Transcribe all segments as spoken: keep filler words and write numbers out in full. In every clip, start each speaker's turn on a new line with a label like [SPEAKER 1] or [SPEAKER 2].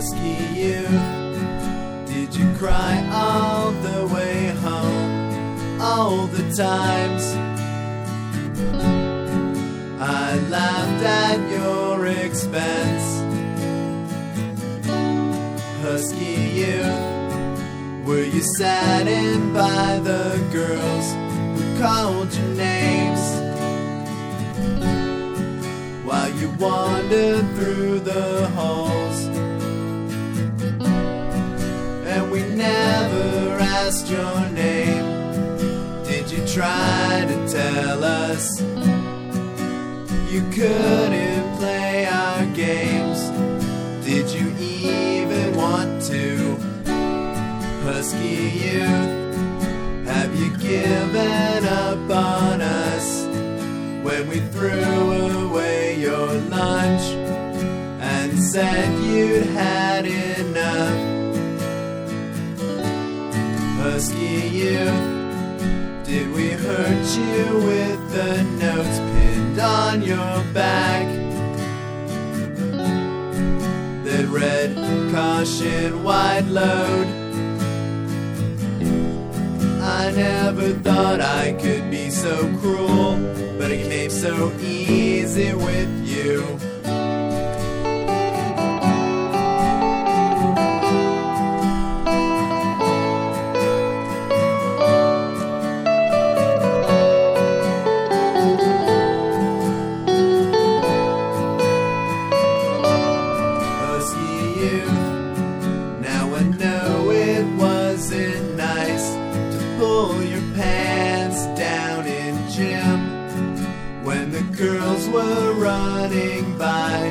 [SPEAKER 1] Husky youth, did you cry all the way home? All the times I laughed at your expense. Husky youth, were you saddened by the girls who called your names while you wandered through the halls? And we never asked your name. Did you try to tell us you couldn't play our games? Did you even want to? Husky youth, have you given up on us when we threw away your lunch and said you'd had enough? Husky youth, did we hurt you with the notes pinned on your back that read caution wide load? I never thought I could be so cruel, but it came so easy with you. Husky youth, now I know it wasn't nice to pull your pants down in gym when the girls were running by.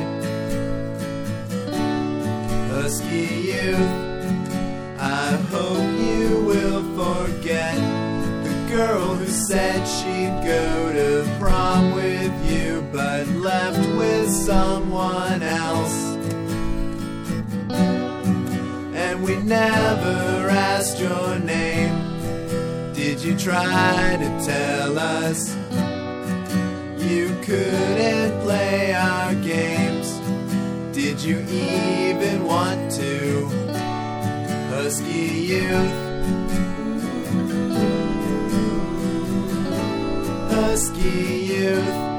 [SPEAKER 1] Husky youth, I hope you will forget the girl who said she'd go to prom with you but left with someone else. And we never asked your name. Did you try to tell us you couldn't play our games? Did you even want to? Husky youth, Husky youth.